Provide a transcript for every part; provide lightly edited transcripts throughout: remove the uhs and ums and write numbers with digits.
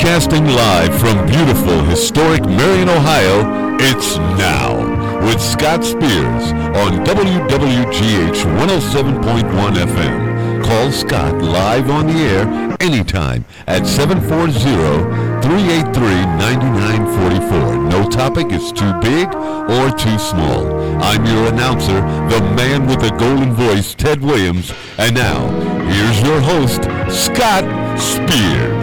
Broadcasting live from beautiful, historic Marion, Ohio, it's Now with Scott Spears on WWGH 107.1 FM. Call Scott live on the air anytime at 740-383-9944. No topic is too big or too small. I'm your announcer, the man with the golden voice, Ted Williams. And now, here's your host, Scott Spears.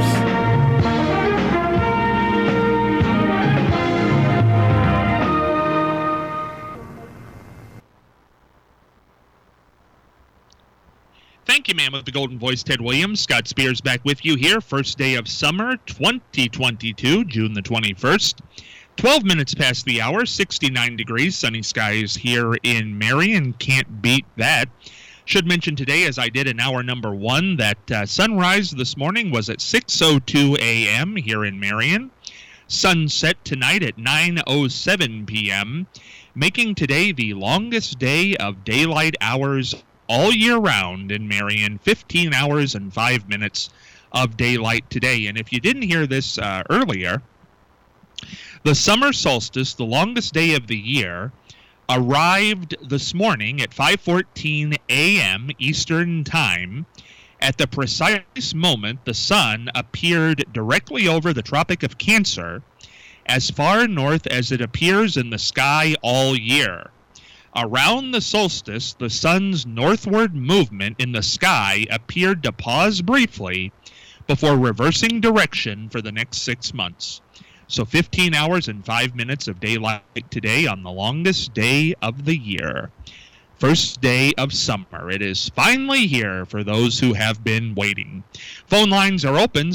Thank you, man, with the golden voice, Ted Williams. Scott Spears back with you here. First day of summer, 2022, June the 21st. 12 minutes past the hour, 69 degrees, sunny skies here in Marion. Can't beat that. Should mention today, as I did in hour number one, that sunrise this morning was at 6:02 a.m. here in Marion. Sunset tonight at 9:07 p.m., making today the longest day of daylight hours all year round in Marion, 15 hours and 5 minutes of daylight today. And if you didn't hear this earlier, the summer solstice, the longest day of the year, arrived this morning at 5:14 a.m. Eastern Time. At the precise moment the sun appeared directly over the Tropic of Cancer, as far north as it appears in the sky all year. Around the solstice, the sun's northward movement in the sky appeared to pause briefly before reversing direction for the next 6 months. So 15 hours and 5 minutes of daylight today on the longest day of the year. First day of summer. It is finally here for those who have been waiting. Phone lines are open,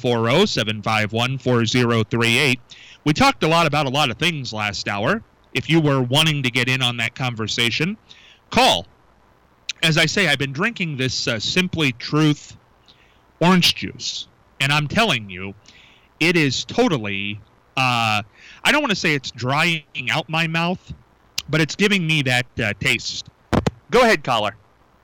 740-751-4038. We talked a lot about a lot of things last hour. If you were wanting to get in on that conversation, call. As I say, I've been drinking this Simply Truth orange juice, and I'm telling you, it is totally, I don't want to say it's drying out my mouth, but it's giving me that taste. Go ahead, caller.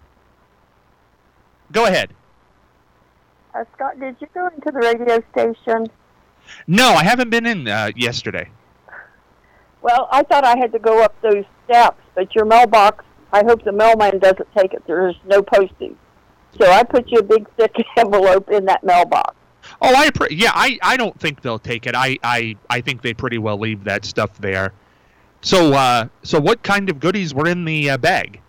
Go ahead. Scott, did you go into the radio station? No, I haven't been in yesterday. Well, I thought I had to go up those steps, but your mailbox, I hope the mailman doesn't take it. There's no posting. So I put you a big thick envelope in that mailbox. Oh, I don't think they'll take it. I think they pretty well leave that stuff there. So what kind of goodies were in the bag?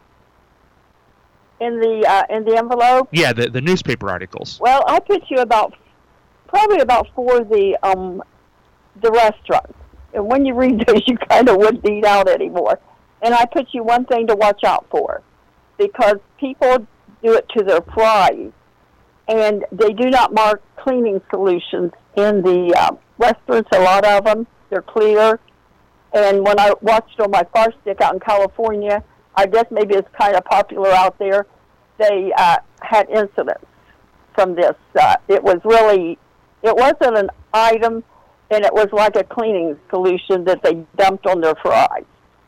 In the envelope? Yeah, the newspaper articles. Well, I put you probably about 4 of the restaurants. And when you read those, you kind of wouldn't eat out anymore. And I put you one thing to watch out for, because people do it to their fries, and they do not mark cleaning solutions in the restaurants. A lot of them, they're clear. And when I watched on my Far Stick out in California, I guess maybe it's kind of popular out there, they had incidents from this. It wasn't an item, and it was like a cleaning solution that they dumped on their fries.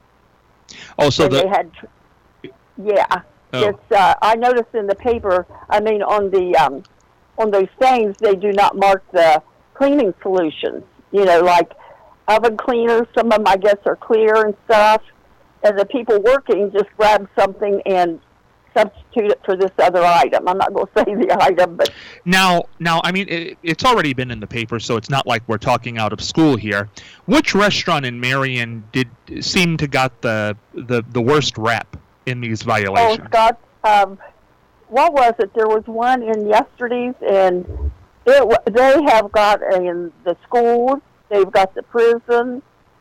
Oh, so they had, yeah. Oh. It's I noticed in the paper. I mean, on those things, they do not mark the cleaning solutions. You know, like oven cleaners. Some of them, I guess, are clear and stuff. And the people working just grab something and substitute it for this other item. I'm not going to say the item, but now, I mean, it's already been in the paper, so it's not like we're talking out of school here. Which restaurant in Marion seem to got the worst rap in these violations? Oh, Scott, what was it? There was one in yesterday's, and they have got in the schools, they've got the prison,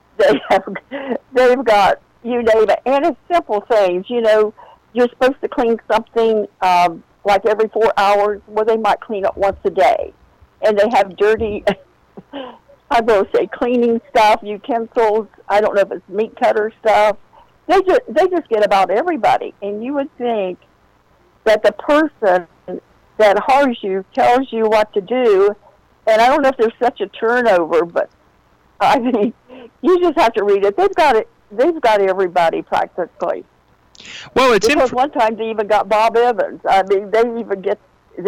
they've got you name it, and it's simple things, you know. You're supposed to clean something like every 4 hours. Well, they might clean it once a day. And they have dirty, I'm going to say cleaning stuff, utensils. I don't know if it's meat cutter stuff. They just get about everybody. And you would think that the person that hires you tells you what to do. And I don't know if there's such a turnover, but I mean, you just have to read it. They've got everybody practically. Well, it's because one time they even got Bob Evans. I mean, they even get these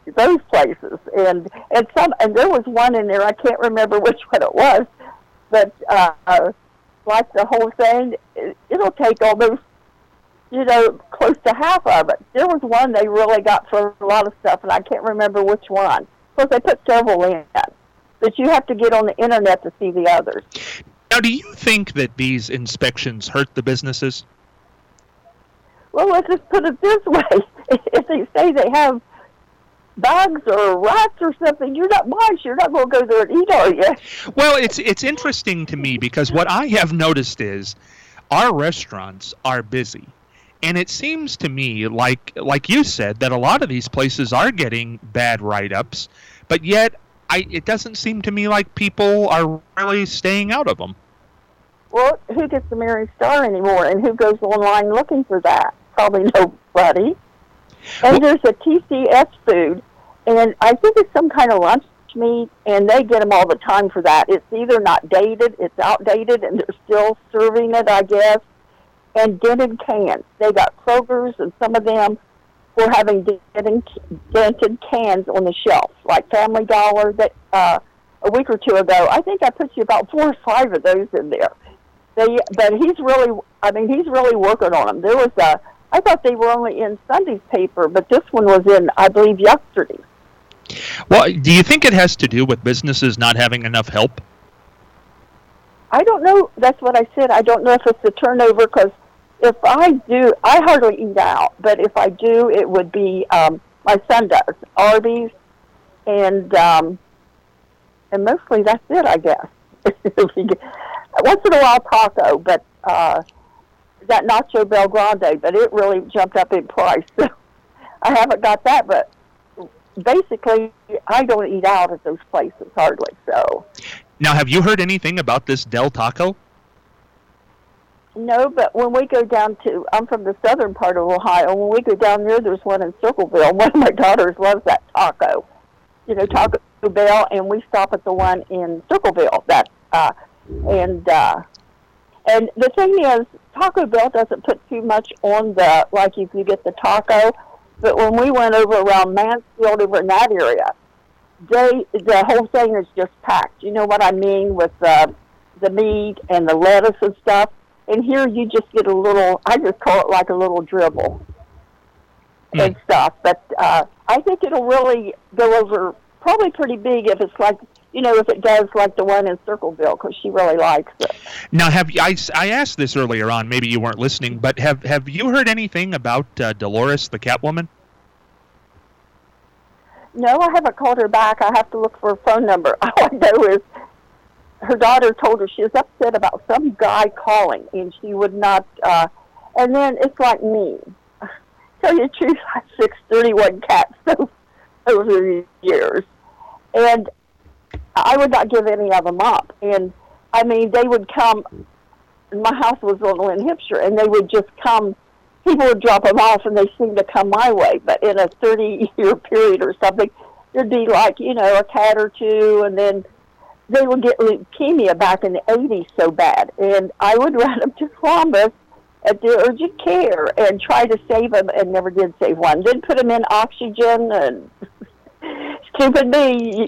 those places, and there was one in there, I can't remember which one it was, but like the whole thing, it'll take almost, close to half of it. There was one they really got for a lot of stuff, and I can't remember which one. Of course, they put several in, but you have to get on the internet to see the others. Now, do you think that these inspections hurt the businesses? Well, let's just put it this way. If they say they have bugs or rats or something, you're not mice. You're not going to go there and eat, are you? Well, it's interesting to me because what I have noticed is our restaurants are busy. And it seems to me, like you said, that a lot of these places are getting bad write-ups, but yet it doesn't seem to me like people are really staying out of them. Well, who gets the Mary Star anymore, and who goes online looking for that? Probably nobody. And there's a TCS food, and I think it's some kind of lunch meat, and they get them all the time for that. It's either not dated, it's outdated, and they're still serving it, I guess. And dented cans. They got Kroger's, and some of them were having dented cans on the shelf, like Family Dollar. That a week or two ago, I think I put you about 4 or 5 of those in there. But he's really working on them. I thought they were only in Sunday's paper, but this one was in, I believe, yesterday. Well, do you think it has to do with businesses not having enough help? I don't know. That's what I said. I don't know if it's the turnover, because if I do, I hardly eat out. But if I do, it would be, my son does, Arby's, and mostly that's it, I guess. Once in a while, taco, but that Nacho Bel Grande, but it really jumped up in price. So I haven't got that, but basically, I don't eat out at those places hardly. So. Now, have you heard anything about this Del Taco? No, but when we go down to, I'm from the southern part of Ohio, when we go down there, there's one in Circleville. One of my daughters loves that taco, Taco Bell, and we stop at the one in Circleville. And the thing is, Taco Bell doesn't put too much on like if you get the taco, but when we went over around Mansfield, over in that area, the whole thing is just packed. You know what I mean, with the meat and the lettuce and stuff. And here you just get a little, I just call it like a little dribble and stuff. But I think it'll really go over probably pretty big if it's like, if it does like the one in Circleville, because she really likes it. Now, I asked this earlier on, maybe you weren't listening, but have you heard anything about Dolores, the Catwoman? No, I haven't called her back. I have to look for a phone number. All I know is her daughter told her she was upset about some guy calling, and she would not, and then it's like me. Tell you the truth, I have 631 cats over the years, and I would not give any of them up. And, they would come, my house was on Lynn Hipshire, and they would just come, people would drop them off, and they seemed to come my way. But in a 30-year period or something, there'd be like, a cat or two, and then they would get leukemia back in the 80s so bad. And I would run them to Columbus at the urgent care and try to save them, and never did save one. Then put them in oxygen, and stupid me,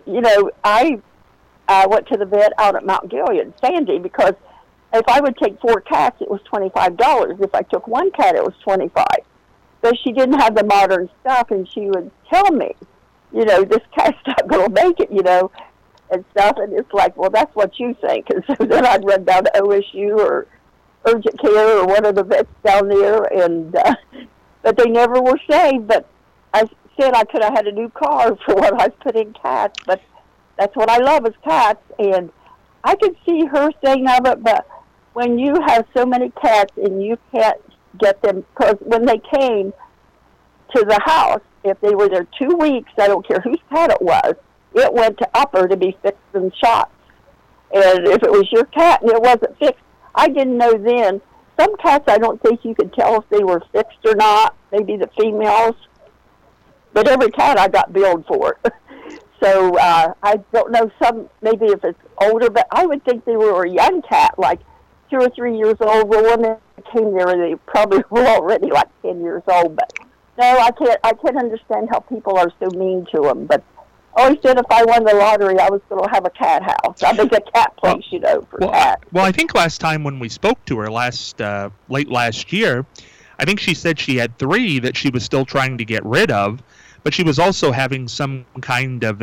I went to the vet out at Mount Gilead, Sandy, because if I would take 4 cats, it was $25. If I took 1 cat, it was $25. So she didn't have the modern stuff, and she would tell me, this cat's not going to make it, and stuff. And it's like, well, that's what you think. And so then I'd run down to OSU or urgent care or one of the vets down there, and but they never were saved. But I said I could have had a new car for what I put in cats, but that's what I love is cats, and I could see her saying of it, but when you have so many cats and you can't get them, because when they came to the house, if they were there 2 weeks, I don't care whose cat it was, it went to upper to be fixed and shot. And if it was your cat and it wasn't fixed, I didn't know then. Some cats, I don't think you could tell if they were fixed or not, maybe the females. But every cat I got billed for it. So I don't know, maybe if it's older, but I would think they were a young cat, like 2 or 3 years old. Well, when they came there, they probably were already like 10 years old. But No, I can't. I can't understand how people are so mean to him. But I always said if I won the lottery, I was going to have a cat house. I think a cat place, for cats. Well, I think last time when we spoke to her late last year, I think she said she had 3 that she was still trying to get rid of, but she was also having some kind of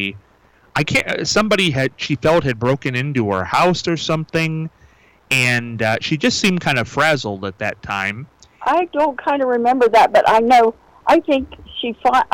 she felt had broken into her house or something, and she just seemed kind of frazzled at that time. I don't kind of remember that, but I think she fought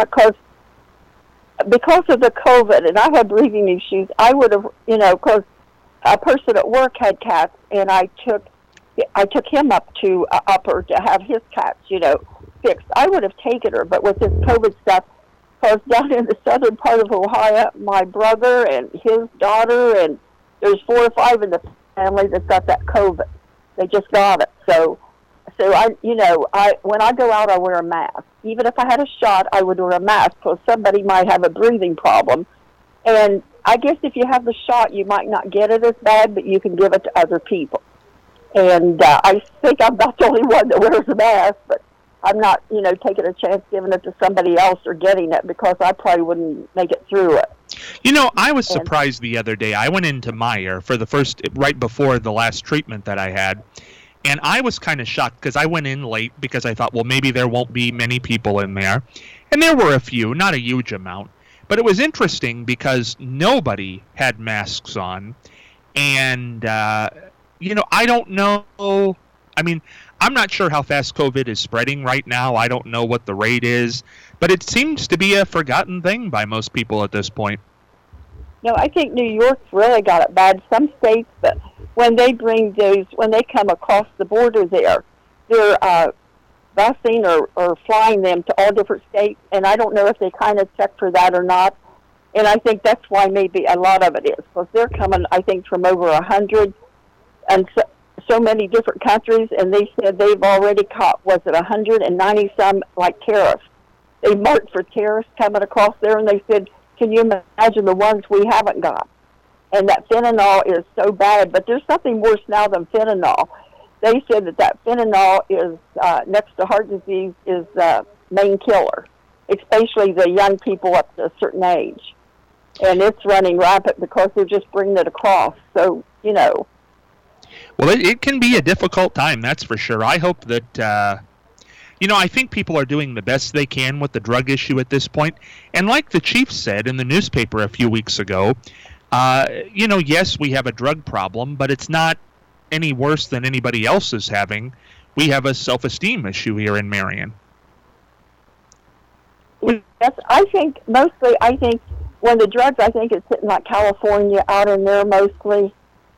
because of the COVID, and I had breathing issues. I would have, because a person at work had cats, and I took him up to Upper to have his cats, fixed. I would have taken her, but with this COVID stuff, because down in the southern part of Ohio, my brother and his daughter, and there's 4 or 5 in the family that's got that COVID. They just got it. So when I go out, I wear a mask. Even if I had a shot, I would wear a mask because somebody might have a breathing problem. And I guess if you have the shot, you might not get it as bad, but you can give it to other people. And I think I'm not the only one that wears a mask, but I'm not, taking a chance giving it to somebody else or getting it because I probably wouldn't make it through it. I was surprised the other day. I went into Meijer for right before the last treatment that I had. And I was kind of shocked because I went in late because I thought, well, maybe there won't be many people in there. And there were a few, not a huge amount. But it was interesting because nobody had masks on. And, I don't know. I mean, I'm not sure how fast COVID is spreading right now. I don't know what the rate is. But it seems to be a forgotten thing by most people at this point. No, I think New York's really got it bad. Some states, but when they come across the border there, they're busing or flying them to all different states, and I don't know if they kind of check for that or not. And I think that's why maybe a lot of it is, because they're coming, I think, from over 100 and so many different countries, and they said they've already caught, 190 some, like tariffs. They marked for tariffs coming across there, and they said, can you imagine the ones we haven't got? And that fentanyl is so bad, but there's something worse now than fentanyl. They said that fentanyl is, next to heart disease, is the main killer, especially the young people up to a certain age. And it's running rampant because they're just bringing it across. So, Well, it can be a difficult time, that's for sure. I hope that, I think people are doing the best they can with the drug issue at this point. And like the chief said in the newspaper a few weeks ago, yes, we have a drug problem, but it's not any worse than anybody else is having. We have a self-esteem issue here in Marion. Yes, I think when the drugs, I think it's hitting like California out in there mostly.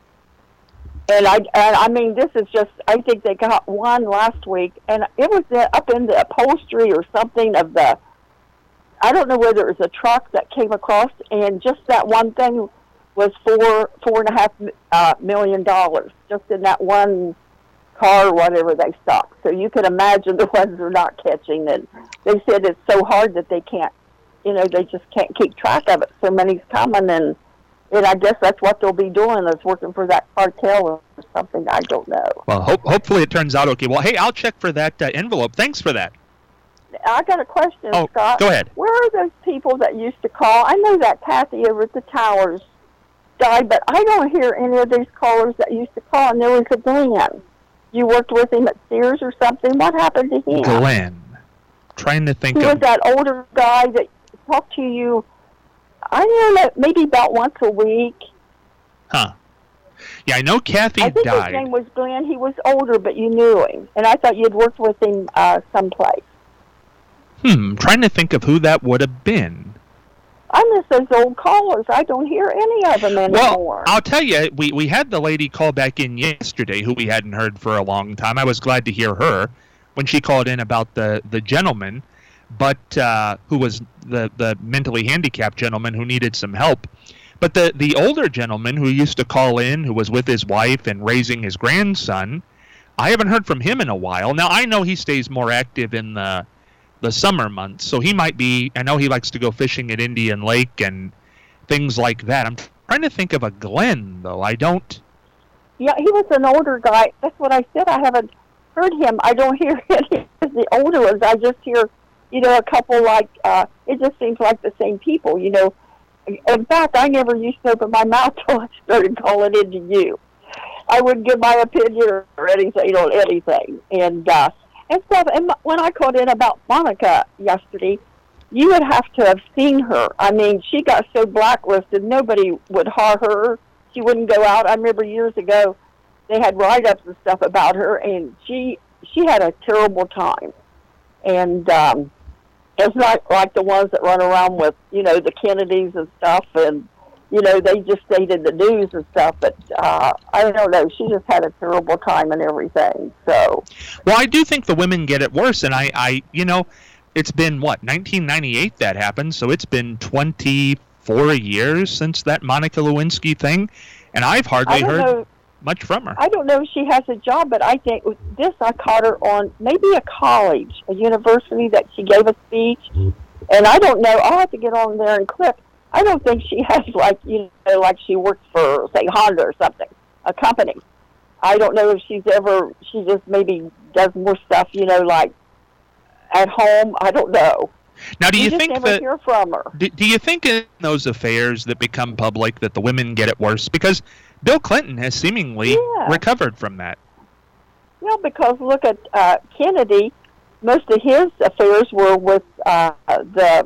And I mean, this is just, I think they got one last week, and it was up in the upholstery or something of the, I don't know whether it was a truck that came across, and just that one thing was $4.5 million, just in that one car or whatever they stopped. So you can imagine the ones they're not catching. And they said it's so hard that they can't, they just can't keep track of it. So many's coming, and I guess that's what they'll be doing, is working for that cartel or something. I don't know. Well, hopefully it turns out okay. Well, hey, I'll check for that envelope. Thanks for that. I got a question, Scott. Go ahead. Where are those people that used to call? I know that Kathy over at the Towers died, but I don't hear any of these callers that used to call. And there was a Glenn. You worked with him at Sears or something. What happened to him? Glenn. Trying to think He was that older guy that talked to you, I know that maybe about once a week. Huh. Yeah, I know Kathy died. I think his name was Glenn. He was older, but you knew him. And I thought you'd worked with him someplace. Trying to think of who that would have been. I miss those old callers. I don't hear any of them anymore. Well, I'll tell you, we had the lady call back in yesterday who we hadn't heard for a long time. I was glad to hear her when she called in about the gentleman, but who was the mentally handicapped gentleman who needed some help. But the older gentleman who used to call in, who was with his wife and raising his grandson, I haven't heard from him in a while. Now, I know he stays more active in the summer months, so he might be, I know he likes to go fishing at Indian Lake and things like that. I'm trying to think of a Glenn, though. I don't. Yeah, he was an older guy. That's what I said. I haven't heard him. I don't hear any of the older ones. I just hear a couple like, it just seems like the same people, In fact, I never used to open my mouth till I started calling into you. I wouldn't give my opinion or anything on anything. And stuff. And when I called in about Monica yesterday, you would have to have seen her. I mean, she got so blacklisted, nobody would hire her. She wouldn't go out. I remember years ago, they had write-ups and stuff about her, and she had a terrible time. And it's not like the ones that run around with, the Kennedys and stuff, and, they just stayed in the news and stuff. But I don't know. She just had a terrible time and everything. So. Well, I do think the women get it worse, and I it's been, 1998 that happened, so it's been 24 years since that Monica Lewinsky thing, and I've hardly heard much from her. I don't know if she has a job, but I think I caught her on maybe a college, a university that she gave a speech, and I don't know, I'll have to get on there and click. I don't think she has, like she works for, say, Honda or something, a company. I don't know if she just maybe does more stuff, like at home. I don't know. Now, do you think never hear from her. Do you think in those affairs that become public that the women get it worse? Because Bill Clinton has seemingly recovered from that. Well, because look at Kennedy. Most of his affairs were with the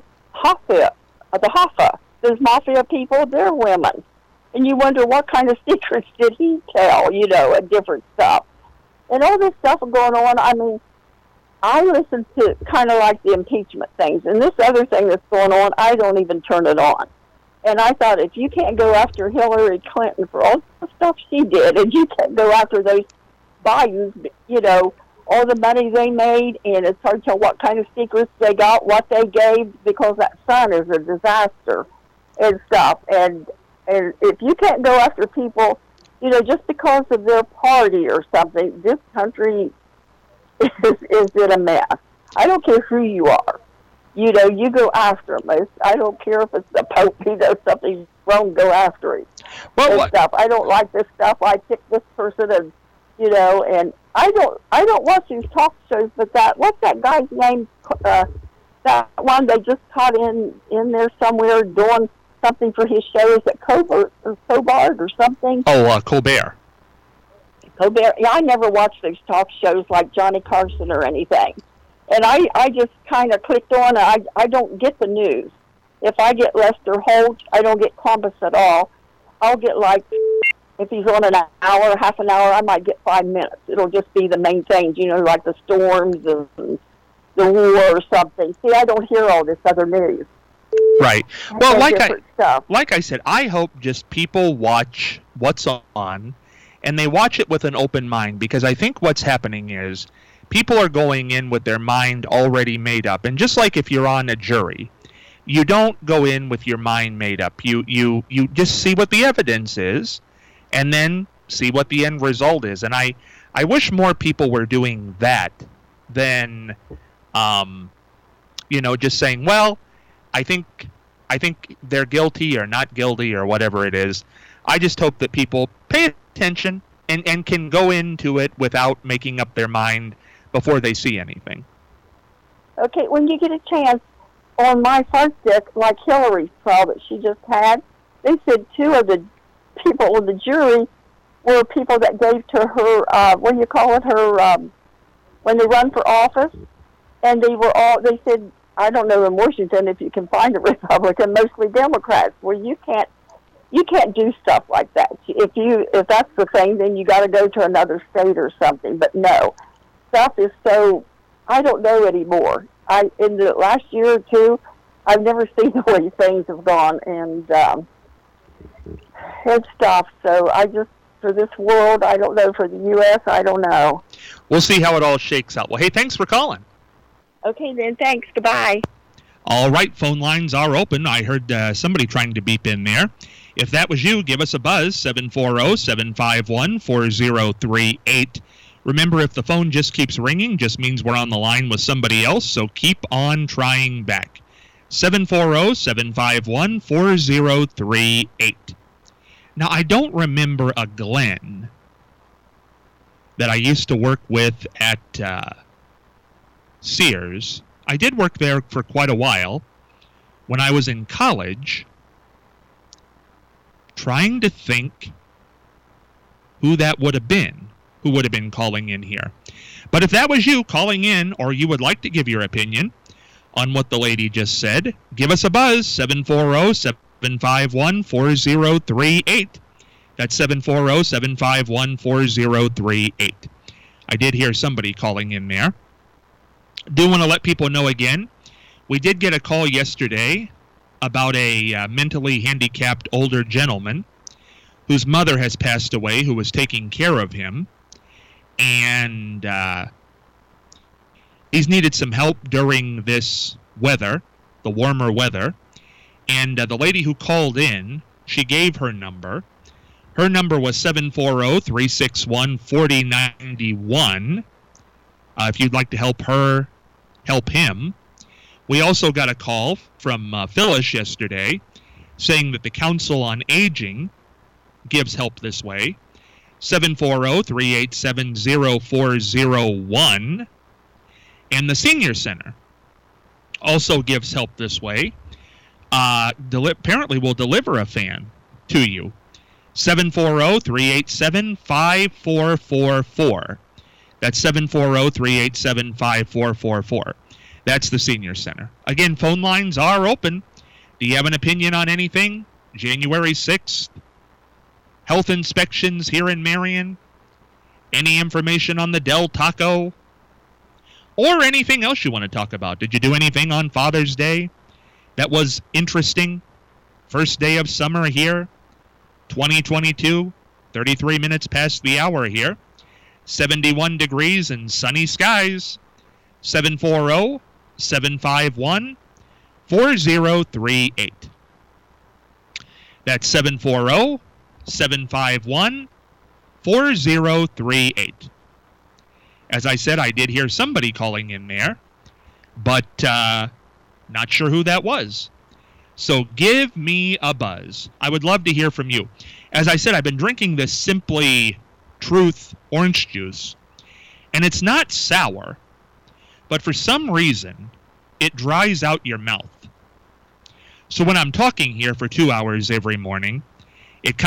Hoffa. Those mafia people, they're women. And you wonder what kind of secrets did he tell, and different stuff. And all this stuff going on, I mean, I listen to kind of like the impeachment things. And this other thing that's going on, I don't even turn it on. And I thought, if you can't go after Hillary Clinton for all the stuff she did, and you can't go after those Bidens, all the money they made, and it's hard to tell what kind of secrets they got, what they gave, because that son is a disaster and stuff. And if you can't go after people, just because of their party or something, this country is in a mess. I don't care who you are. You go after them. I don't care if it's the Pope. He does something wrong, go after him. Well, stuff. I don't like this stuff. I pick this person, and and I don't watch these talk shows. But what's that guy's name? That one they just caught in there somewhere doing something for his show. Is it Colbert or something? Oh, Colbert. Colbert. Yeah, I never watched those talk shows like Johnny Carson or anything. And I just kind of clicked on it. I don't get the news. If I get Lester Holt, I don't get Columbus at all. I'll get if he's on an hour, half an hour, I might get 5 minutes. It'll just be the main things, like the storms and the war or something. See, I don't hear all this other news. Right. Well, like I said, I hope just people watch what's on, and they watch it with an open mind, because I think what's happening is people are going in with their mind already made up. And just like if you're on a jury, you don't go in with your mind made up. You just see what the evidence is, and then see what the end result is. And I wish more people were doing that than, just saying, well, I think they're guilty or not guilty or whatever it is. I just hope that people pay attention and can go into it without making up their mind before they see anything. Okay, when you get a chance, on my front stick, like Hillary's trial that she just had, they said 2 of the people in the jury were people that gave to her, when they run for office, and they said, I don't know in Washington if you can find a Republican, mostly Democrats, where you can't do stuff like that. If that's the thing, then you got to go to another state or something. But no, stuff is so, I don't know anymore. In the last year or two, I've never seen the way things have gone, and it's stuff. So for this world, I don't know. For the U.S., I don't know. We'll see how it all shakes out. Well, hey, thanks for calling. Okay, then. Thanks. Goodbye. All right, phone lines are open. I heard somebody trying to beep in there. If that was you, give us a buzz, 740-751-4038. Remember, if the phone just keeps ringing, just means we're on the line with somebody else, so keep on trying back. 740-751-4038. Now, I don't remember a Glenn that I used to work with at Sears I did work there for quite a while when I was in college, trying to think who that would have been, who would have been calling in here. But if that was you calling in, or you would like to give your opinion on what the lady just said, give us a buzz, 740-751-4038. That's 740-751-4038. I did hear somebody calling in there. Do want to let people know again, we did get a call yesterday about a mentally handicapped older gentleman whose mother has passed away, who was taking care of him. And he's needed some help during this weather, the warmer weather. And the lady who called in, she gave her number. Her number was 740-361-4091. If you'd like to help her, help him. We also got a call from Phyllis yesterday saying that the Council on Aging gives help this way. 740-387-0401. And the Senior Center also gives help this way. Apparently will deliver a fan to you. 740-387-5444. That's 740-387-5444. That's the Senior Center. Again, phone lines are open. Do you have an opinion on anything? January 6th? Health inspections here in Marion? Any information on the Del Taco? Or anything else you want to talk about? Did you do anything on Father's Day that was interesting? First day of summer here, 2022, 33 minutes past the hour here. 71 degrees and sunny skies. 740-751-4038. That's 740-751-4038. As I said, I did hear somebody calling in there, but not sure who that was. So give me a buzz. I would love to hear from you. As I said, I've been drinking this Simply Truth orange juice, and it's not sour, but for some reason, it dries out your mouth. So when I'm talking here for 2 hours every morning, it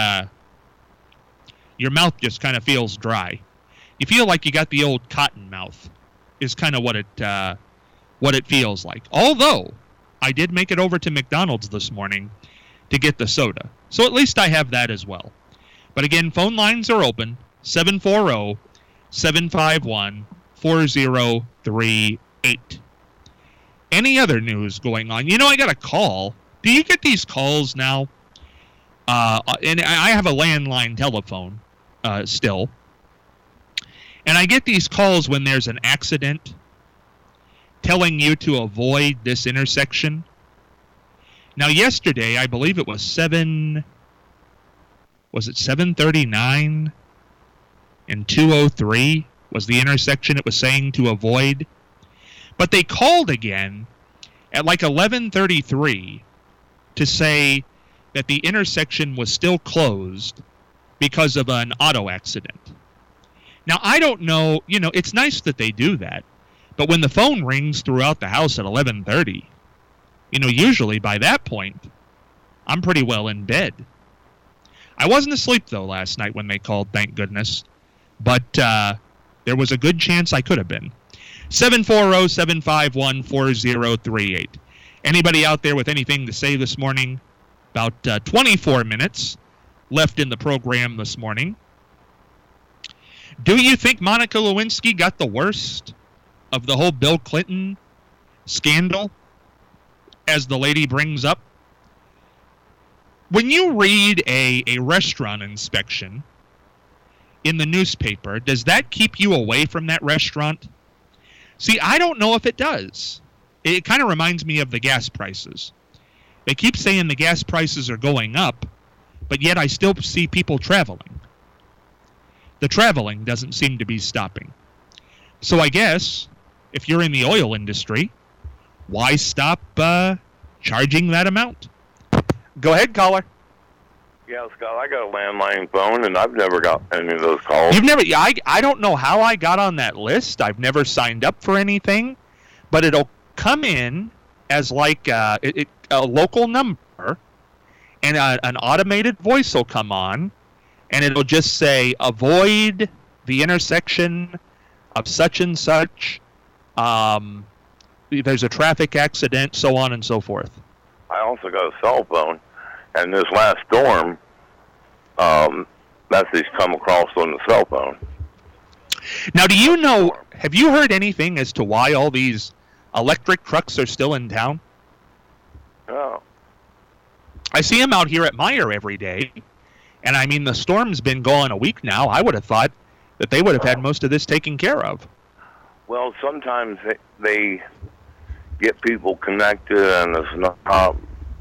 your mouth just kind of feels dry. You feel like you got the old cotton mouth, is kind of what it feels like. Although, I did make it over to McDonald's this morning to get the soda. So at least I have that as well. But again, phone lines are open, 740-751-4038. Any other news going on? You know, I got a call. Do you get these calls now? And I have a landline telephone still. And I get these calls when there's an accident telling you to avoid this intersection. Now, yesterday, I believe it was 739 and 203 was the intersection it was saying to avoid. But they called again at like 11:33 to say that the intersection was still closed because of an auto accident. Now, I don't know, you know, it's nice that they do that, but when the phone rings throughout the house at 11:30, you know, usually by that point, I'm pretty well in bed. I wasn't asleep, though, last night when they called, thank goodness, but there was a good chance I could have been. 740-751-4038. Anybody out there with anything to say this morning? About 24 minutes left in the program this morning. Do you think Monica Lewinsky got the worst of the whole Bill Clinton scandal, as the lady brings up? When you read a restaurant inspection in the newspaper, does that keep you away from that restaurant? See, I don't know if it does. It kind of reminds me of the gas prices. They keep saying the gas prices are going up, but yet I still see people traveling. The traveling doesn't seem to be stopping. So I guess, if you're in the oil industry, why stop charging that amount? Go ahead, caller. Yeah, Scott, I got a landline phone, and I've never got any of those calls. You've never? I don't know how I got on that list. I've never signed up for anything. but it'll come in as like a local number, and an automated voice will come on, and it'll just say, avoid the intersection of such and such, there's a traffic accident, so on and so forth. I also got a cell phone, and this last storm, message come across on the cell phone. Now, have you heard anything as to why all these electric trucks are still in town? No. I see them out here at Meijer every day, and I mean, the storm's been going a week now. I would have thought that they would have had most of this taken care of. Well, sometimes they get people connected, and it's not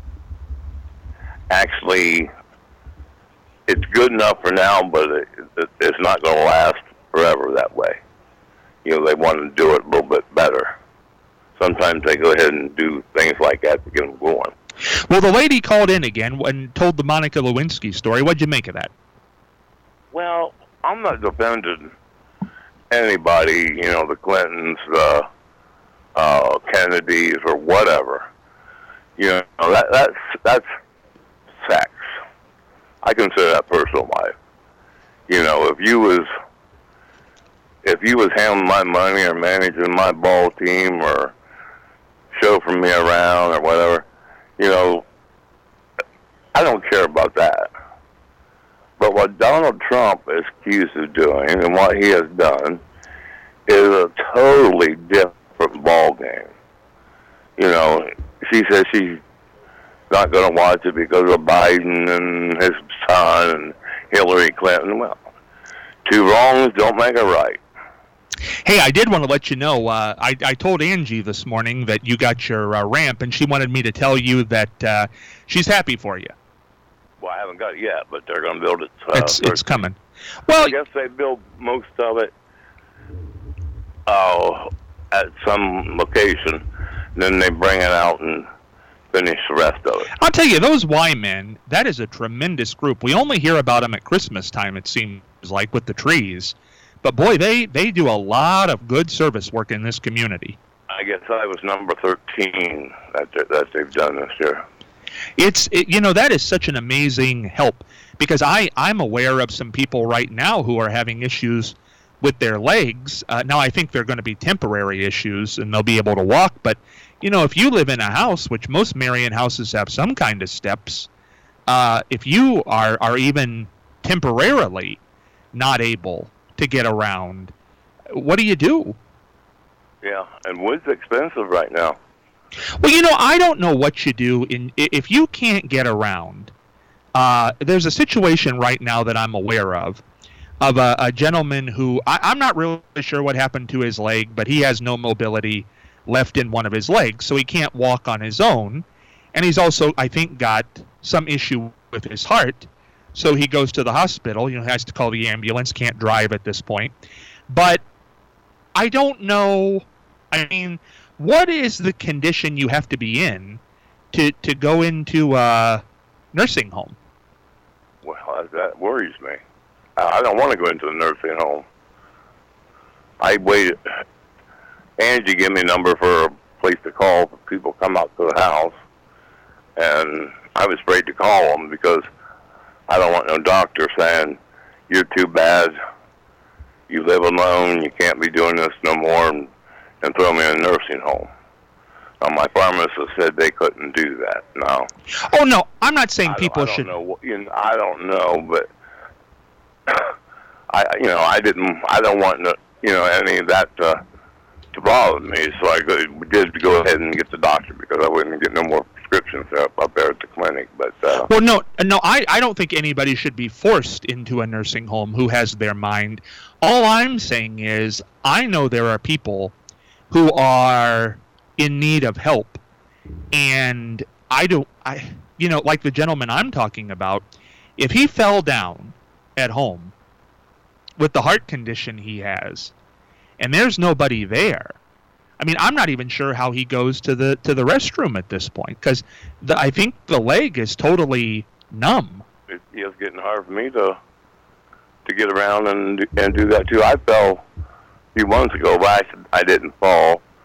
actually, it's good enough for now, but it's not going to last forever that way. You know, they want to do it a little bit better. Sometimes they go ahead and do things like that to get them going. Well, the lady called in again and told the Monica Lewinsky story. What'd you make of that? Well, I'm not defending anybody, you know, the Clintons, the Kennedys, or whatever. You know, that's sex. I consider that personal life. You know, if you was handling my money or managing my ball team or chauffeuring me around or whatever, you know, I don't care about that. But what Donald Trump is accused of doing and what he has done is a totally different ball game. You know, she says she's not going to watch it because of Biden and his son and Hillary Clinton. Well, two wrongs don't make a right. Hey, I did want to let you know, I told Angie this morning that you got your ramp, and she wanted me to tell you that she's happy for you. Well, I haven't got it yet, but they're going to build it. It's coming. Well, I guess they build most of it at some location, then they bring it out and finish the rest of it. I'll tell you, those Y-men, that is a tremendous group. We only hear about them at Christmas time, it seems like, with the trees. But, boy, they do a lot of good service work in this community. I guess I was number 13 that they've done this year. That is such an amazing help, because I'm aware of some people right now who are having issues with their legs. Now, I think they're going to be temporary issues, and they'll be able to walk. But, you know, if you live in a house, which most Marion houses have some kind of steps, if you are even temporarily not able to get around, what do you do? Yeah, and wood's expensive right now. Well, you know, I don't know what you do if you can't get around. There's a situation right now that I'm aware of a gentleman who, I'm not really sure what happened to his leg, but he has no mobility left in one of his legs, so he can't walk on his own. And he's also, I think, got some issue with his heart. So he goes to the hospital, has to call the ambulance, can't drive at this point. But I don't know, I mean, what is the condition you have to be in to go into a nursing home? Well, that worries me. I don't want to go into a nursing home. I waited. Angie gave me a number for a place to call if people come out to the house. And I was afraid to call them because I don't want no doctor saying, you're too bad, you live alone, you can't be doing this no more, and throw me in a nursing home. Now, my pharmacist said they couldn't do that. No. Oh, no, I'm not saying people should. I don't know, but I don't want any of that to bother me, so I did go ahead and get the doctor because I wouldn't get no more prescriptions up there at the clinic. But well, no, I don't think anybody should be forced into a nursing home who has their mind. All I'm saying is I know there are people who are in need of help, and like the gentleman I'm talking about, if he fell down at home with the heart condition he has, and there's nobody there, I mean, I'm not even sure how he goes to the restroom at this point, because I think the leg is totally numb. It's getting hard for me to get around and do that too. I fell a few months ago, but I didn't fall.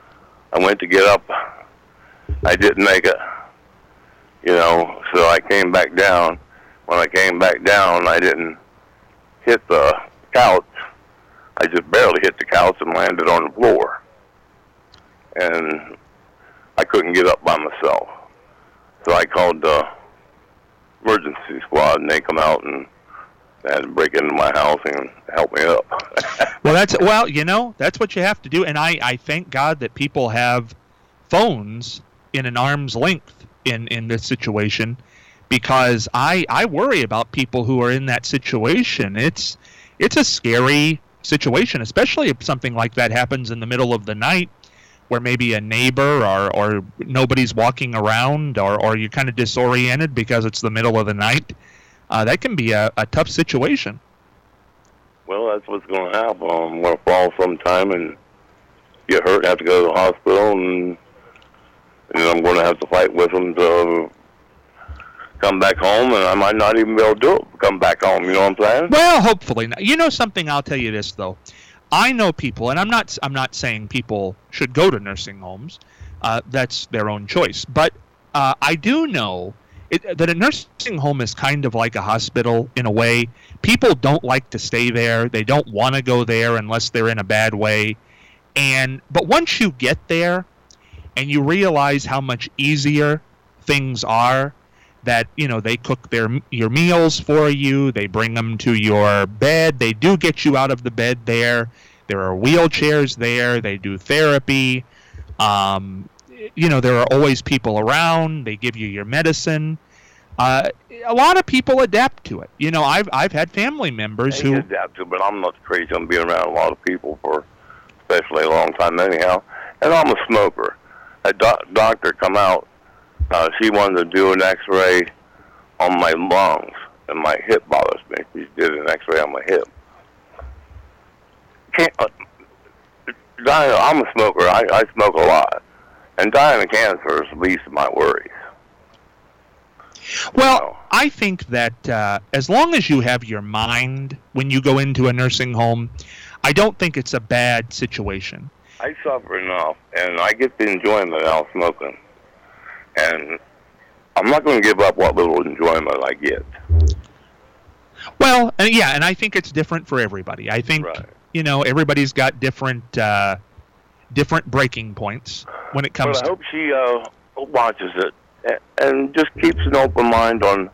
I went to get up. I didn't make it, so I came back down. When I came back down, I didn't hit the couch. I just barely hit the couch and landed on the floor. And I couldn't get up by myself. So I called the emergency squad, and they come out and had to break into my house and help me up. That's what you have to do. And I thank God that people have phones in an arm's length in this situation, because I worry about people who are in that situation. It's a scary situation, especially if something like that happens in the middle of the night, where maybe a neighbor or nobody's walking around, or you're kind of disoriented because it's the middle of the night. That can be a tough situation. Well, that's what's going to happen. I'm going to fall sometime and get hurt and have to go to the hospital, and I'm going to have to fight with them to come back home, and I might not even be able to do it, come back home, you know what I'm saying? Well, hopefully not. You know something, I'll tell you this, though. I know people, and I'm not saying people should go to nursing homes. That's their own choice. But I do know that a nursing home is kind of like a hospital in a way. People don't like to stay there. They don't want to go there unless they're in a bad way. But once you get there and you realize how much easier things are, that they cook your meals for you, they bring them to your bed, they do get you out of the bed there. There are wheelchairs there. They do therapy. There are always people around. They give you your medicine. A lot of people adapt to it. I've had family members who adapt to it, but I'm not crazy on being around a lot of people for especially a long time anyhow. And I'm a smoker. A doctor come out. She wanted to do an X-ray on my lungs, and my hip bothers me. She did an X-ray on my hip. I'm a smoker. I smoke a lot. And dying of cancer is the least of my worries. Well, I think that as long as you have your mind when you go into a nursing home, I don't think it's a bad situation. I suffer enough, and I get the enjoyment out of smoking. And I'm not going to give up what little enjoyment I get. Well, and I think it's different for everybody. I think, everybody's got different breaking points when it comes to... I hope she watches it and just keeps an open mind on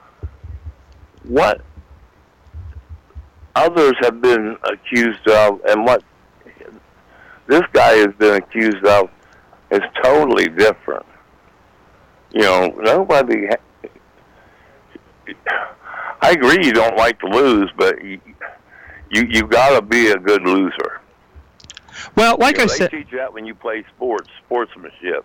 what others have been accused of, and what this guy has been accused of is totally different. Nobody... I agree you don't like to lose, but you got to be a good loser. Well, like I said... They teach you that when you play sportsmanship.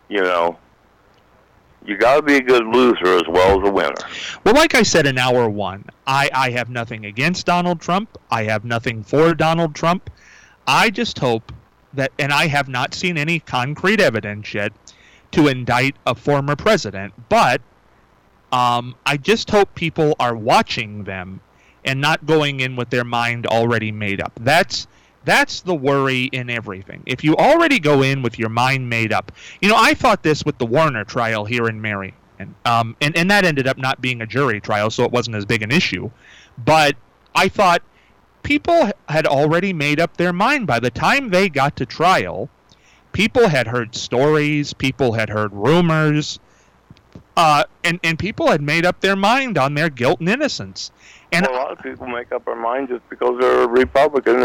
You got to be a good loser as well as a winner. Well, like I said in hour one, I have nothing against Donald Trump. I have nothing for Donald Trump. I just hope that, and I have not seen any concrete evidence yet to indict a former president, but I just hope people are watching them and not going in with their mind already made up. That's the worry in everything. If you already go in with your mind made up, I thought this with the Warner trial here in Marion, and that ended up not being a jury trial, so it wasn't as big an issue. But I thought people had already made up their mind by the time they got to trial. People had heard stories, people had heard rumors, and people had made up their mind on their guilt and innocence. And a lot of people make up their mind just because they're a Republican.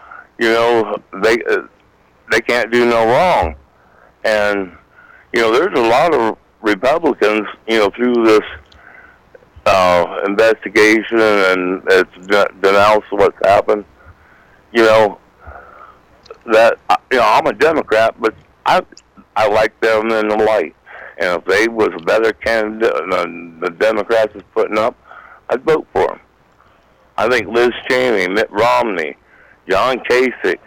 They can't do no wrong. And, there's a lot of Republicans, through this investigation, and it's denounced what's happened, that, I'm a Democrat, but I like them in the light. And if they was a better candidate than the Democrats is putting up, I'd vote for them. I think Liz Cheney, Mitt Romney, John Kasich,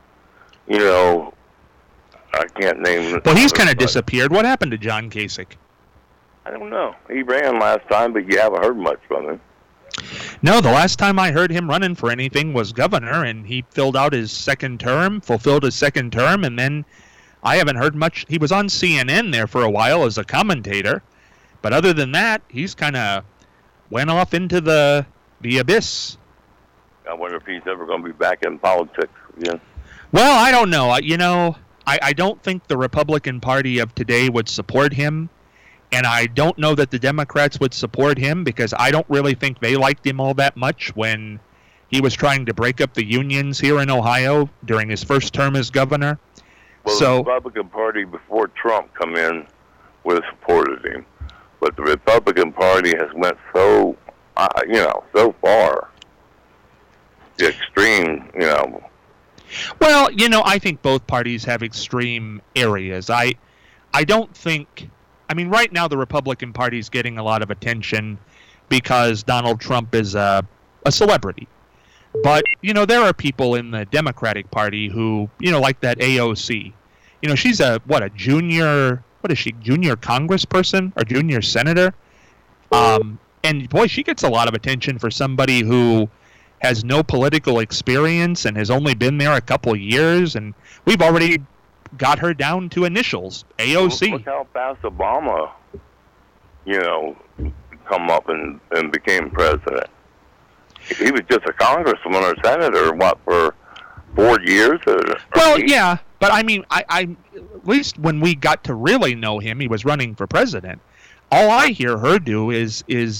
I can't name... Well, he's kind of disappeared. What happened to John Kasich? I don't know. He ran last time, but you haven't heard much from him. No, the last time I heard him running for anything was governor, and he fulfilled his second term, and then I haven't heard much. He was on CNN there for a while as a commentator, but other than that, he's kind of went off into the abyss. I wonder if he's ever going to be back in politics again. Well, I don't know. I don't think the Republican Party of today would support him, and I don't know that the Democrats would support him because I don't really think they liked him all that much when he was trying to break up the unions here in Ohio during his first term as governor. Well, the Republican Party before Trump come in would have supported him, but the Republican Party has went so far, the extreme, Well, I think both parties have extreme areas. I don't think, right now the Republican Party is getting a lot of attention because Donald Trump is a celebrity. But, there are people in the Democratic Party who, like that AOC. She's a junior congressperson or junior senator? And, boy, she gets a lot of attention for somebody who has no political experience and has only been there a couple years. And we've already got her down to initials, AOC. Look how fast Obama, come up and became president. He was just a congressman or senator, for 4 years? Well, yeah, but I at least when we got to really know him, he was running for president. All I hear her do is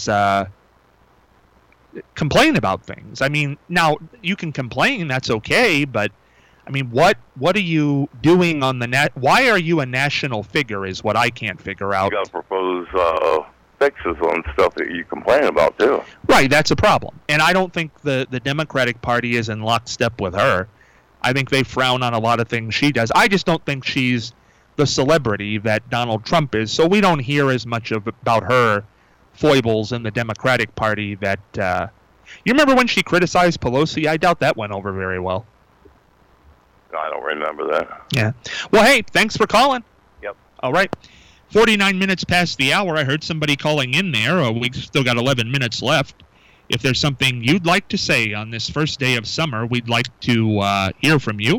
complain about things. Now you can complain, that's okay, but what are you doing on the net? Why are you a national figure is what I can't figure out. You got to propose fixes on stuff that you complain about too. Right, that's a problem. And I don't think the Democratic Party is in lockstep with her. I think they frown on a lot of things she does. I just don't think she's the celebrity that Donald Trump is, so we don't hear as much about her foibles in the Democratic Party that you remember when she criticized Pelosi? I doubt that went over very well. No, I don't remember that. Yeah. Well, hey, thanks for calling. Yep. All right. 49 minutes past the hour. I heard somebody calling in there. We've still got 11 minutes left. If there's something you'd like to say on this first day of summer, we'd like to hear from you.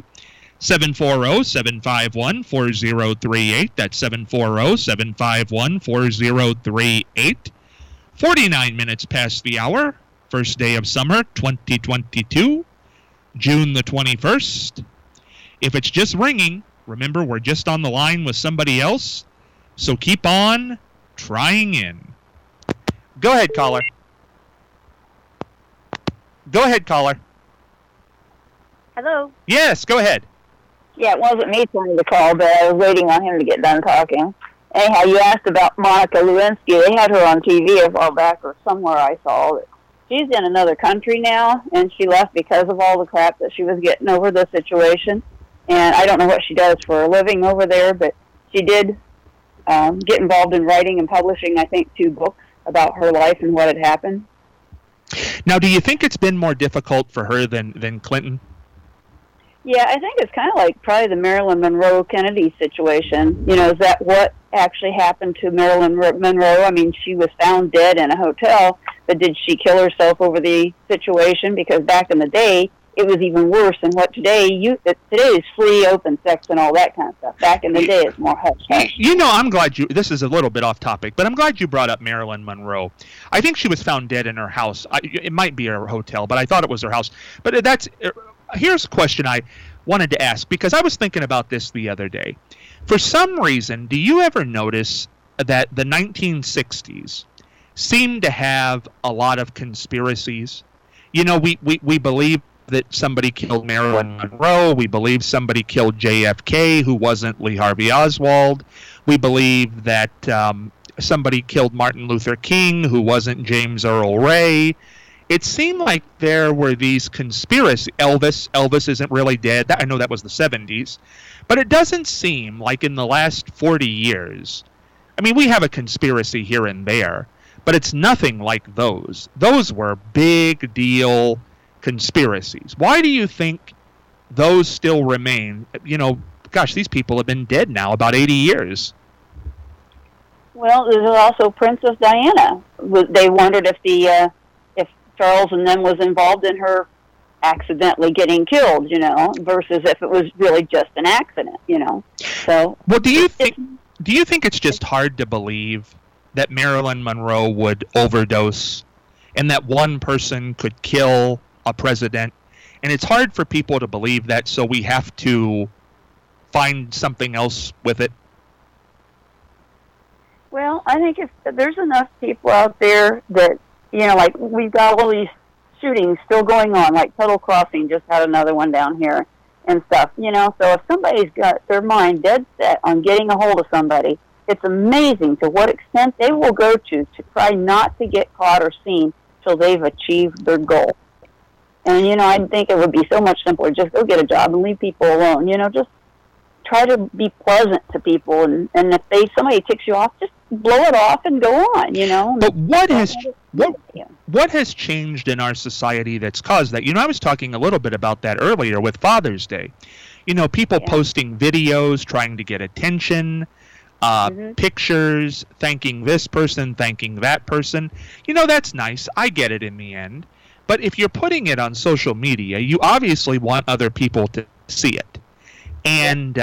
740-751-4038. That's 740-751-4038. 49 minutes past the hour. First day of summer, 2022, June the 21st. If it's just ringing, remember we're just on the line with somebody else, so keep on trying in. Go ahead, caller. Go ahead, caller. Hello? Yes, go ahead. Yeah, it wasn't me trying to call, but I was waiting on him to get done talking. Anyhow, you asked about Monica Lewinsky. They had her on TV a while back or somewhere I saw it. She's in another country now, and she left because of all the crap that she was getting over the situation. And I don't know what she does for a living over there, but she did get involved in writing and publishing, I think, 2 books about her life and what had happened. Now, do you think it's been more difficult for her than Clinton? Yeah, I think it's kind of like probably the Marilyn Monroe Kennedy situation. Is that what actually happened to Marilyn Monroe? She was found dead in a hotel, but did she kill herself over the situation? Because back in the day, it was even worse than what today. Today is free, open sex and all that kind of stuff. Back in the day, it's more hush-hush. I'm glad this is a little bit off topic, but I'm glad you brought up Marilyn Monroe. I think she was found dead in her house. It might be her hotel, but I thought it was her house. But here's a question I wanted to ask, because I was thinking about this the other day. For some reason, do you ever notice that the 1960s seemed to have a lot of conspiracies? We believe that somebody killed Marilyn Monroe. We believe somebody killed JFK, who wasn't Lee Harvey Oswald. We believe that somebody killed Martin Luther King, who wasn't James Earl Ray. It seemed like there were these conspiracies. Elvis isn't really dead. I know that was the 70s. But it doesn't seem like in the last 40 years, we have a conspiracy here and there, but it's nothing like those. Those were big deal conspiracies. Why do you think those still remain? These people have been dead now about 80 years. Well, there's also Princess Diana. They wondered if Charles and them was involved in her accidentally getting killed, versus if it was really just an accident, So, well, do you think it's just hard to believe that Marilyn Monroe would overdose and that one person could kill a president? And it's hard for people to believe that, so we have to find something else with it. Well, I think if there's enough people out there that, like we've got all these shootings still going on, like Tuttle Crossing just had another one down here and stuff, so if somebody's got their mind dead set on getting a hold of somebody, it's amazing to what extent they will go to try not to get caught or seen till they've achieved their goal. And, I think it would be so much simpler. Just go get a job and leave people alone. Just try to be pleasant to people. And if somebody ticks you off, just blow it off and go on, But what has changed in our society that's caused that? I was talking a little bit about that earlier with Father's Day. People posting videos, trying to get attention, pictures, thanking this person, thanking that person. That's nice. I get it in the end. But if you're putting it on social media, you obviously want other people to see it. And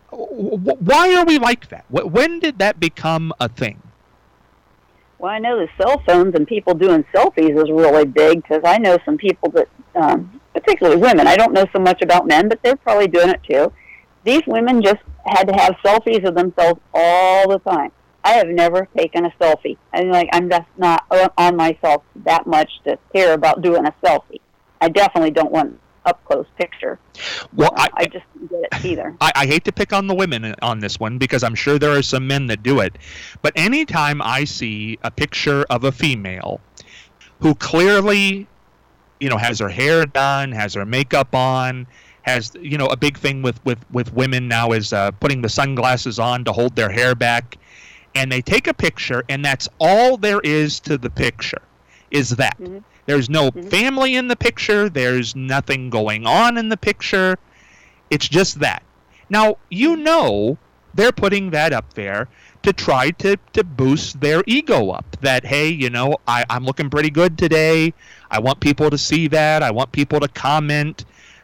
why are we like that? When did that become a thing? Well, I know the cell phones and people doing selfies is really big, because I know some people that, particularly women, I don't know so much about men, but they're probably doing it too. These women just had to have selfies of themselves all the time. I have never taken a selfie. I'm just not on myself that much to care about doing a selfie. I definitely don't want an up-close picture. Well, I just don't get it either. I hate to pick on the women on this one, because I'm sure there are some men that do it. But anytime I see a picture of a female who clearly, has her hair done, has her makeup on, has, a big thing with women now is putting the sunglasses on to hold their hair back, and they take a picture, and that's all there is to the picture, is that. Mm-hmm. There's no family in the picture. There's nothing going on in the picture. It's just that. Now, they're putting that up there to try to boost their ego up. That, hey, I'm looking pretty good today. I want people to see that. I want people to comment.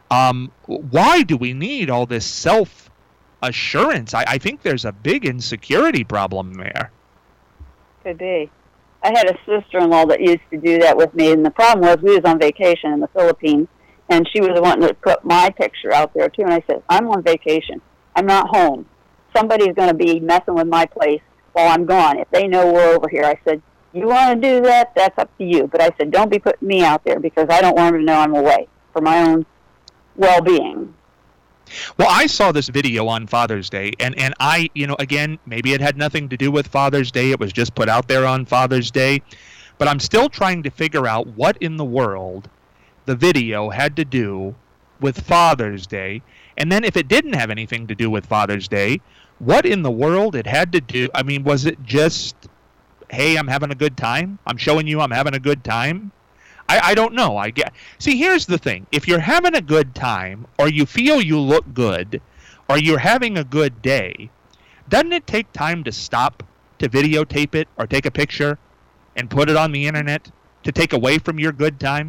Why do we need all this self-assurance? I think there's a big insecurity problem there. Could be. I had a sister-in-law that used to do that with me, and the problem was we was on vacation in the Philippines, and she was wanting to put my picture out there, too, and I said, I'm on vacation. I'm not home. Somebody's going to be messing with my place while I'm gone. If they know we're over here, I said, you want to do that? That's up to you. But I said, don't be putting me out there, because I don't want them to know I'm away for my own well-being. Well, I saw this video on Father's Day, and I, again, maybe it had nothing to do with Father's Day. It was just put out there on Father's Day. But I'm still trying to figure out what in the world the video had to do with Father's Day. And then if it didn't have anything to do with Father's Day, what in the world it had to do? I mean, was it just, hey, I'm having a good time? I'm showing you I'm having a good time? I don't know. See, here's the thing. If you're having a good time, or you feel you look good, or you're having a good day, doesn't it take time to stop, to videotape it, or take a picture, and put it on the internet, to take away from your good time?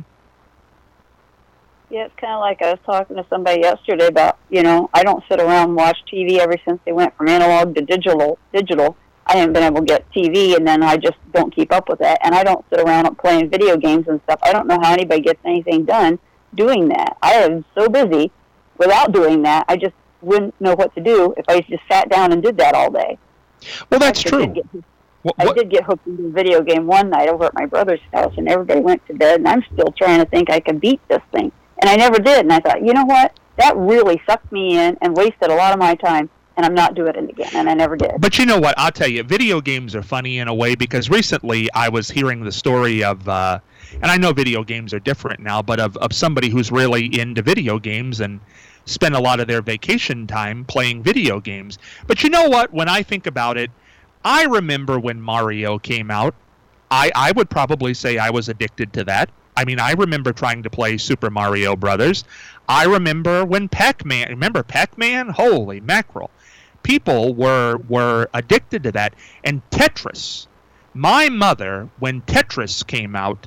Yeah, it's kind of like I was talking to somebody yesterday about, I don't sit around and watch TV ever since they went from analog to digital. I haven't been able to get TV, and then I just don't keep up with that. And I don't sit around playing video games and stuff. I don't know how anybody gets anything done doing that. I am so busy without doing that, I just wouldn't know what to do if I just sat down and did that all day. Well, that's true. I did get hooked into a video game one night over at my brother's house, and everybody went to bed, and I'm still trying to think I could beat this thing. And I never did, and I thought, you know what? That really sucked me in and wasted a lot of my time. And I'm not doing it again, and I never did. But you know what? I'll tell you, video games are funny in a way, because recently I was hearing the story of, and I know video games are different now, but of somebody who's really into video games and spent a lot of their vacation time playing video games. But you know what? When I think about it, I remember when Mario came out. I would probably say I was addicted to that. I mean, I remember trying to play Super Mario Brothers. I remember when Pac-Man, remember Pac-Man? Holy mackerel. People were addicted to that. And Tetris. My mother, when Tetris came out,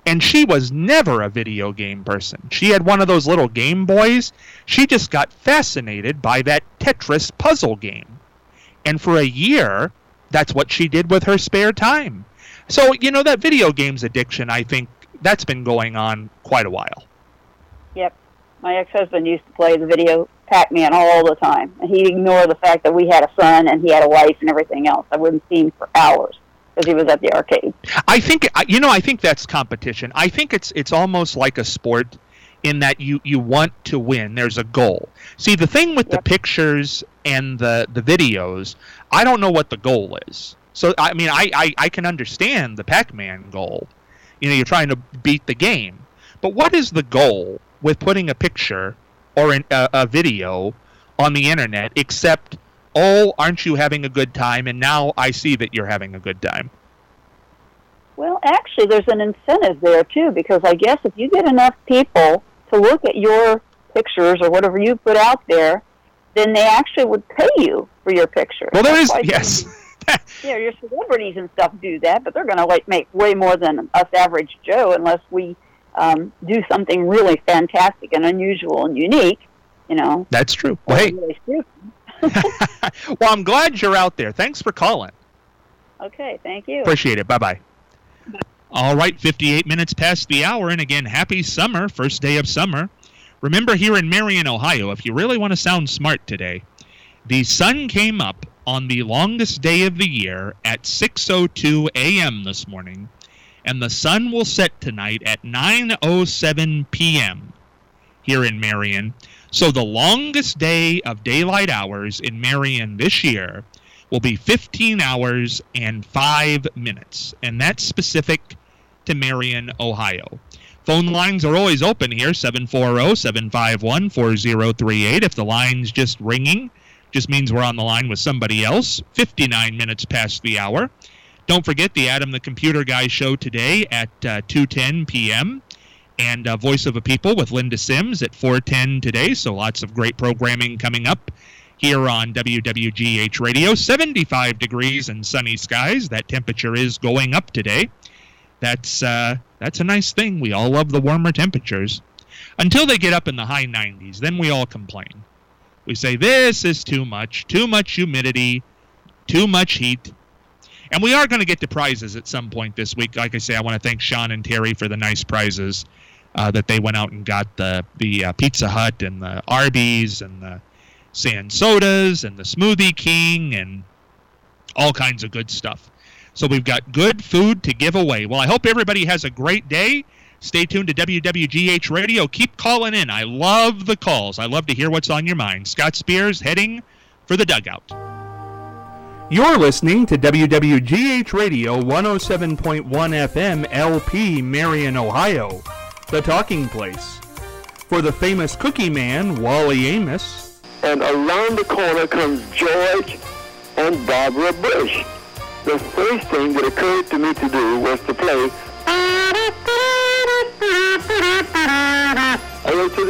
And she was never a video game person. She had one of those little Game Boys. She just got fascinated by that Tetris puzzle game. And for a year, that's what she did with her spare time. So, that video games addiction, I think, that's been going on quite a while. Yep. My ex-husband used to play the video Pac-Man all the time. And he'd ignore the fact that we had a son and he had a wife and everything else. I wouldn't see him for hours because he was at the arcade. I think that's competition. I think it's almost like a sport in that you want to win. There's a goal. See, the thing with the pictures and the videos, I don't know what the goal is. So, I mean, I can understand the Pac-Man goal. You're trying to beat the game. But what is the goal with putting a picture or a video on the internet except, oh, aren't you having a good time? And now I see that you're having a good time. Well, actually, there's an incentive there, too, because I guess if you get enough people to look at your pictures or whatever you put out there, then they actually would pay you for your picture. Well, there is, yes. Yeah, your celebrities and stuff do that, but they're going to make way more than us average Joe unless we do something really fantastic and unusual and unique, That's true. Well, hey. Well, I'm glad you're out there. Thanks for calling. Okay, thank you. Appreciate it. Bye-bye. All right, 58 minutes past the hour, and again, happy summer, first day of summer. Remember, here in Marion, Ohio, if you really want to sound smart today, the sun came up on the longest day of the year at 6:02 a.m. this morning, and the sun will set tonight at 9:07 p.m. here in Marion. So the longest day of daylight hours in Marion this year will be 15 hours and 5 minutes, and that's specific to Marion, Ohio. Phone lines are always open here, 740-751-4038. If the line's just ringing, just means we're on the line with somebody else. 59 minutes past the hour. Don't forget the Adam the Computer Guy show today at 2:10 p.m. and Voice of a People with Linda Sims at 4:10 today. So lots of great programming coming up here on WWGH Radio. 75 degrees and sunny skies. That temperature is going up today. That's a nice thing. We all love the warmer temperatures. Until they get up in the high 90s, then we all complain. We say, this is too much humidity, too much heat. And we are going to get to prizes at some point this week. Like I say, I want to thank Sean and Terry for the nice prizes that they went out and got, the Pizza Hut and the Arby's and the Sand Sodas and the Smoothie King and all kinds of good stuff. So we've got good food to give away. Well, I hope everybody has a great day. Stay tuned to WWGH Radio. Keep calling in. I love the calls. I love to hear what's on your mind. Scott Spears heading for the dugout. You're listening to WWGH Radio 107.1 FM LP, Marion, Ohio, the talking place. For the famous cookie man, Wally Amos. And around the corner comes George and Barbara Bush. The first thing that occurred to me to do was to play I went to the